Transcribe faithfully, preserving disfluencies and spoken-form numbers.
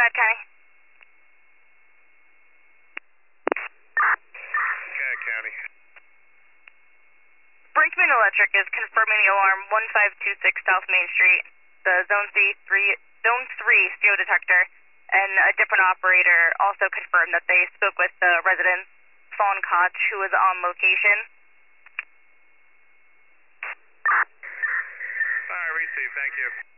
ahead, County. Okay, County. Brinkman Electric is confirming the alarm one five two six South Main Street, the Zone C three, Zone three C O detector, and a different operator also confirmed that they spoke with the resident, Fawn Koch, who was on location. All right, receive, thank you.